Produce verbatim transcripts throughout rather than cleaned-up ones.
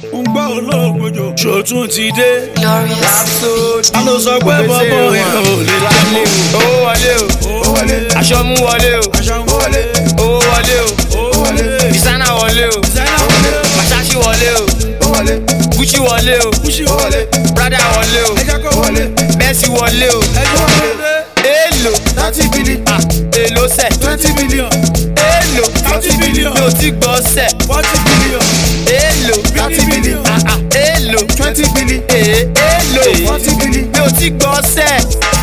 ń gbọ́ olóògbòjò ṣòtún ti dé. a ló sọ pé bọ́bọ́ yẹn ò lè dá mọ́. owó wọlé o aṣọ mú wọlé o owó wọlé o designer wọlé o Versace wọlé o Gucci wọlé o Prada wọlé o Messi wọlé o èlò thirty billion èlò sẹ̀ twenty billion èlò thirty billion mi ò tí gbọ́ sẹ̀ forty billion èlò thirty billion èlò twenty billion èlò forty billion mi ò tí gbọ́ sẹ̀.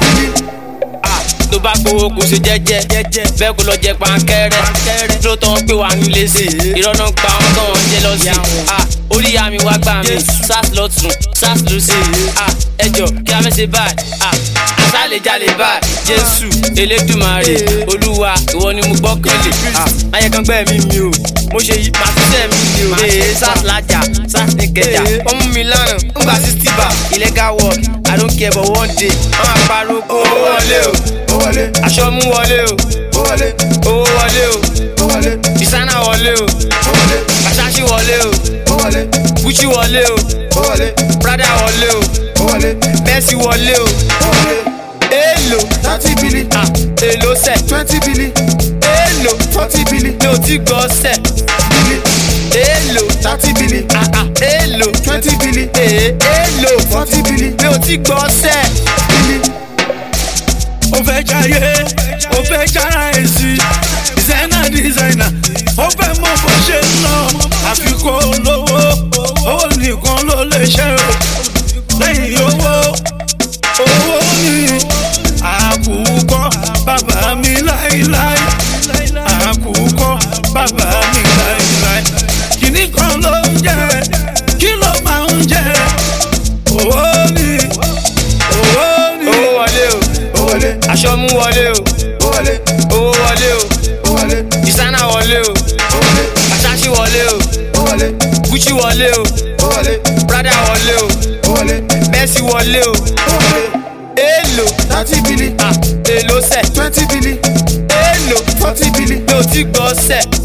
tó bá gbowó kò ṣe jẹ́jẹ́ bẹ́ẹ̀ kó lọ jẹ pankẹ́rẹ́ tó tán pé wà nílé sí ìrọ́nà pa wọn kàn wọ́n jẹ́ lọ sí orí àmì wá gbà mí sars lọ́tún sars lọ́sí ẹjọ́ kí a fẹ́ ṣe báyìí àṣà lè jalè báyìí Jésù Elédùmarè Olúwa ìwọ ni mo gbọ́kànlé ayẹ kan gbẹ́ mi mi o mo ṣe yí pàṣẹ mi mi o ee sars lájà sars ní kẹjà wọ́n mú mi lánàá ń gba sixty bar illegal work I don't care but one day wọ́n máa pariwo kó owó wọlé o aṣọ mú wọlé o owó wọlé o designer wọlé o Versace wọlé o Gucci wọlé o Prada wọlé o Messi wọlé o èlò thirty billion èlò sẹ̀ twenty billion èlò forty billion mi ò tí gbọ́ sẹ̀ èlò thirty billion èlò twenty billion èlò forty billion mi ò tí gbọ́ sẹ̀. ó fẹ́ jayé ó fẹ́ jára èsì designer designer ó fẹ́ mọ bó ṣe ń lọ àfikún olówó owó nìkan ló lè ṣe o lẹ́yìn owó owó ni àkùkọ bàbá mi láíláí àkùkọ bàbá mi láíláí kìíní kan ló ń jẹ kí ló máa ń jẹ owó ni owó ni owó wọlé o aṣọ mú wọlé o owó wọlé o designer wọlé o Versace wọlé o Gucci wọlé o Prada wọlé o Messi wọlé o èlò thirty billion èlò sẹ̀ twenty billion èlò forty billion mi ò tí gbọ́ sẹ̀.